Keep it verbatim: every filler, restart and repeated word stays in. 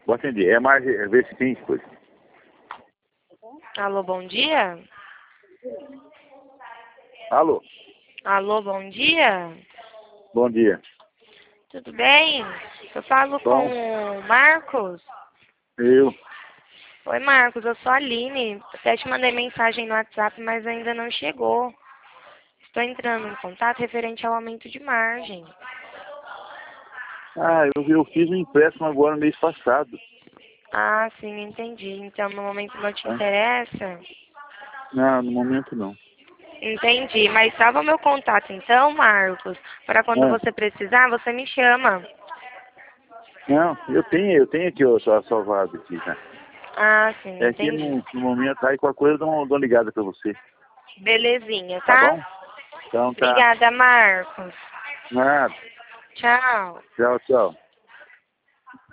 Vou atender. É mais, é, ver se tem coisa. Alô, bom dia? Alô, Alô, bom dia? bom dia. Tudo bem? Eu falo com Bom, o Marcos. eu. Oi, Marcos, eu sou a Aline. Até te mandei mensagem no WhatsApp, mas ainda não chegou. Estou entrando em contato referente ao aumento de margem. Ah, eu, eu fiz um empréstimo agora no mês passado. Ah, sim, entendi. Então, no momento não te Tá? interessa? Não, no momento não. Entendi. Mas salva meu contato, então, Marcos. Para quando É. você precisar, você me chama. Não, eu tenho, eu tenho aqui ó, só salvado aqui, tá? Ah, sim, É aqui entendi. no, no momento, aí qualquer coisa eu dou, uma- dou uma ligada pra você. Belezinha, Tá tá? bom? Então tá. Obrigada, Marcos. Nada. Tchau. Tchau, tchau.